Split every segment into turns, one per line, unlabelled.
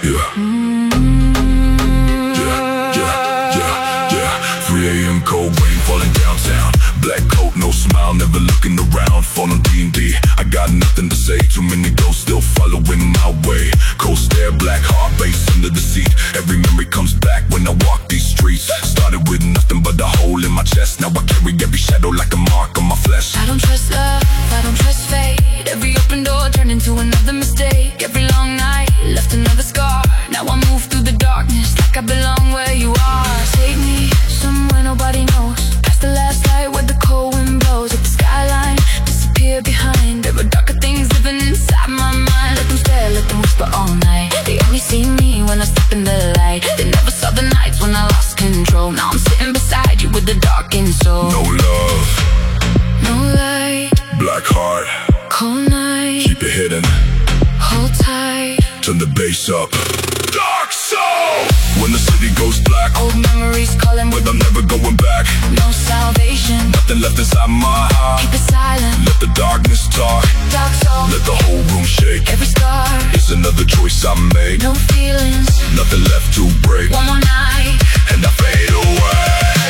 3 a.m. cold rain falling downtown. Black coat, no smile, never looking around. Phone on D&D, I got nothing to say. Too many ghosts still following my way. Cold stare, black heart, bass under the seat. Every memory comes back when I walk these streets. Started with nothing but a hole in my chest. Now I carry every shadow like a mark on my flesh.
I don't trust love, I don't trust fate. Every open door turned into another mistake. Every long night left another scar. Now I move through the darkness like I belong where you are. Take me somewhere nobody knows, past the last light where the cold wind blows. Let the skyline disappear behind. There are darker things living inside my mind. Let them stare, let them whisper all night. They only see me when I step in the light. They never saw the nights when I lost control. Now I'm sitting beside you with the darkened soul.
No love,
no light,
black heart,
cold night.
keep it hidden,
hold tight,
turn the bass up. Dark soul, when the city goes black,
old memories calling,
but I'm never going back.
no salvation.
Nothing left inside my heart.
Keep it silent,
Let the darkness talk.
dark soul.
Let the whole room shake.
Every scar,
It's another choice I made.
no feelings.
Nothing left to break,
One more night,
and I fade away.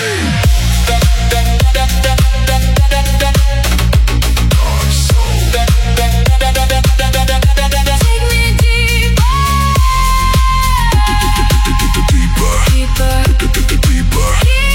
Dark soul,
take me deeper,
deeper,
deeper,
deeper,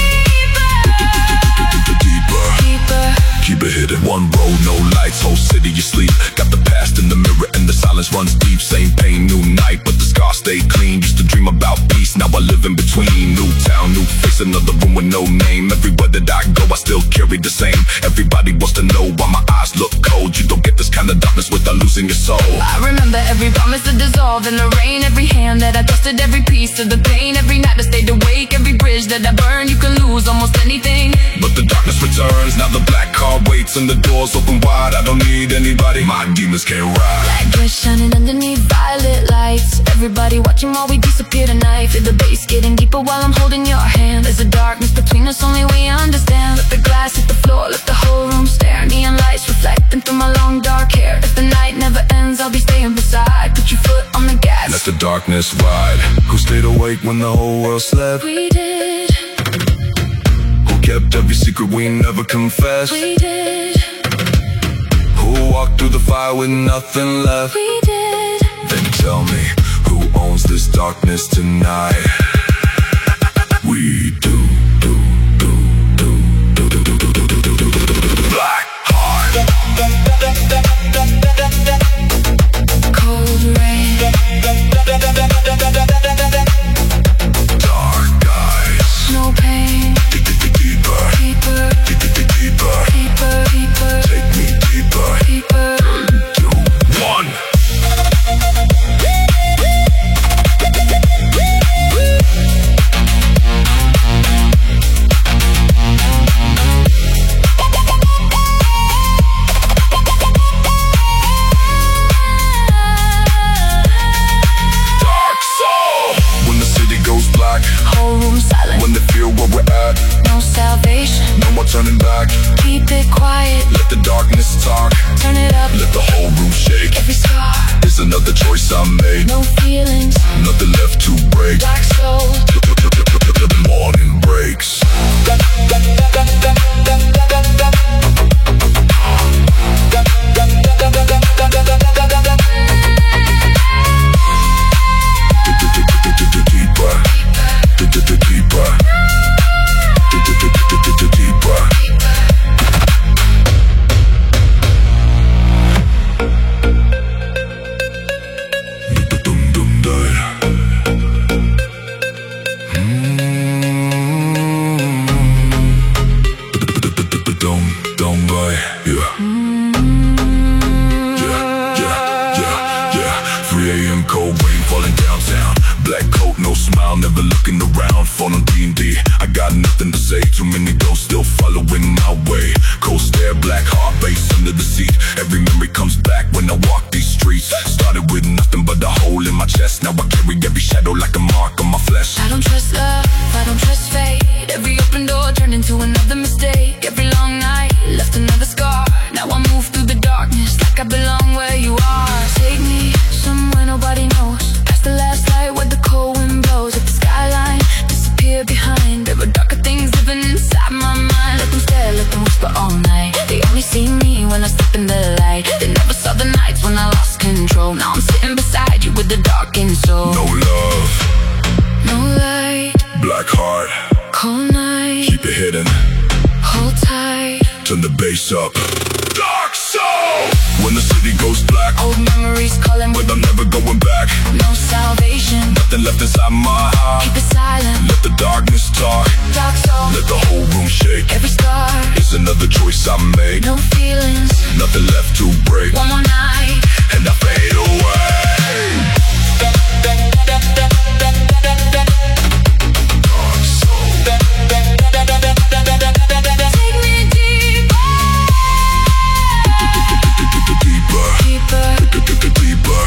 deeper.
deeper.
Keep it hidden. One road, no lights, whole city asleep. Got the past in the mirror and the silence runs deep. Same pain, new night, but the scars stay clean. Used to dream about peace, now I live in between. New town, new face, another room with no name. Everywhere that I go, I still carry the same. Everybody wants to know why my eyes look cold. You don't get this kind of darkness without losing your soul.
I remember every promise that dissolved in the rain. Every hand that I trusted, every piece of the pain. Every night I stayed awake, every bridge that I burned. You can lose almost anything,
But the darkness returns, now the black car waits and the doors open wide. I don't need anybody, my demons can't ride.
black dress shining underneath violet lights. Everybody watching while we disappear tonight. Feel the bass getting deeper while I'm holding your hand. There's a darkness between us, only we understand. Let the glass hit the floor, let the whole room stare. Neon lights reflecting through my long dark hair. If the night never ends, I'll be staying beside. Put your foot on the gas.
Let the darkness ride. Who stayed awake when the whole world slept?
We did,
Who kept every secret we never confessed?
we did,
Who walked through the fire with nothing left?
we did.
Then tell me, who owns this darkness tonight? We do. Black heart,
Cold rain,
dark eyes,
no pain.
deeper,
Deeper,
deeper,
deeper, deeper,
take me deeper.
deeper.
2, 1. Dark soul, when the city goes black,
Whole room silent,
when they feel where we're at,
no salvation.
no more turning back.
Keep it quiet,
Let the darkness talk.
turn it up.
Let the whole room shake.
Every scar,
It's another choice I made.
no feelings.
Nothing left to break.
Dark soul,
The morning breaks. Deeper, deeper, deeper. Don't buy, yeah. Yeah. 3 a.m. cold rain falling downtown. Black coat, no smile, never looking around. Phone on D&D, I got nothing to say. Too many ghosts still following my way. Cold stare, black heart, bass under the seat. Every memory comes back when I walk these streets. Started with nothing but a hole in my chest. Now I carry every shadow like a mark on my flesh.
I don't trust love, I don't trust fate. Every open door turned into another mistake. Every long night left another scar. Now I move through the darkness like I belong where you are. Take me somewhere nobody knows, past the last light.
No love,
no light,
black heart,
cold night.
keep it hidden,
Hold tight,
turn the bass up. Dark soul. When the city goes black,
old memories calling,
but I'm never going back.
no salvation.
Nothing left inside my heart.
Keep it silent,
Let the darkness talk.
dark soul.
Let the whole room shake.
Every scar,
It's another choice I make.
no feelings.
Nothing left to break,
One more night.
and I fade away. Dark soul.
Take me deeper,
Deeper,
deeper,
deeper,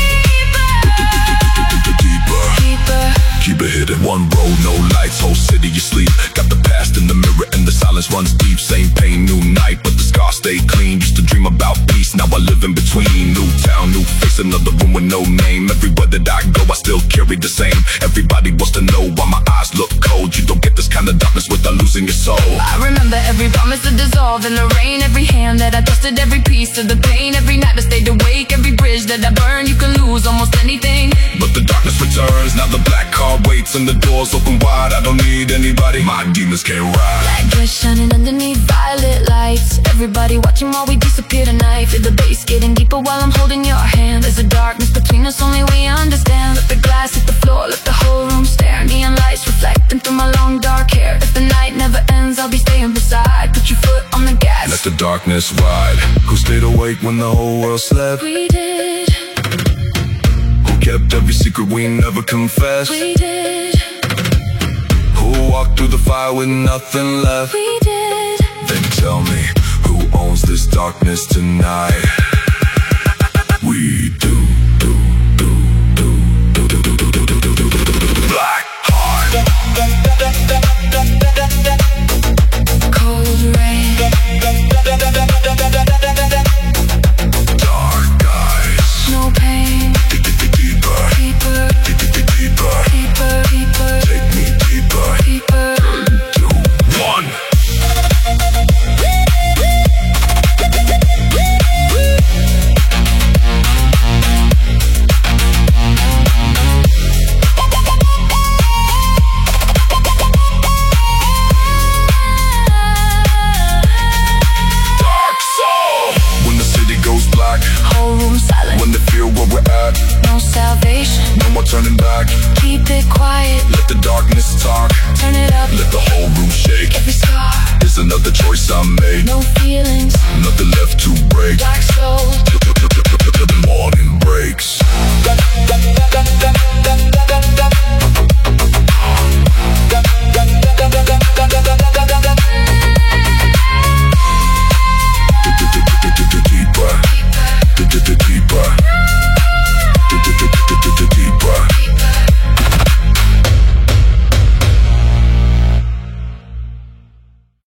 deeper,
deeper.
deeper.
Keep it hidden. One road, no lights, whole city asleep. Got the past in the mirror and the silence runs deep. Same pain, new night, but the scars stay clean. Used to dream about peace, now I live in between. New town, new face, another room with no name. Everywhere that I go, I still carry the same. Everybody wants to know why my eyes look cold. You don't get this kind of darkness without losing your soul.
I remember every promise to dissolve in the rain. Every hand that I trusted, every piece of the pain. Every night I stayed awake, every bridge that I burned. You can lose almost anything,
But the darkness returns, now the black car waits and the doors open wide. I don't need anybody, my demons can't ride.
black dress shining underneath violet lights. Everybody watching while we disappear tonight. Feel the bass getting deeper while I'm holding your hand. There's a darkness between us, only we understand. Let the glass hit the floor, let the whole room stare. Neon lights reflecting through my long dark hair. If the night never ends, I'll be staying beside. Put your foot on the gas.
Let the darkness ride. Who stayed awake when the whole world slept?
We did,
Who kept every secret we never confessed?
we did,
Who walked through the fire with nothing left?
we did.
Then tell me, who owns this darkness tonight? We do. Black heart,
Cold rain,
dark eyes,
no pain.
deeper,
Deeper,
deeper,
deeper, deeper,
take me deeper.
deeper.
2, 1. Dark soul. When the city goes black,
Whole room silent,
when they feel where we're at,
no salvation.
no more turning back.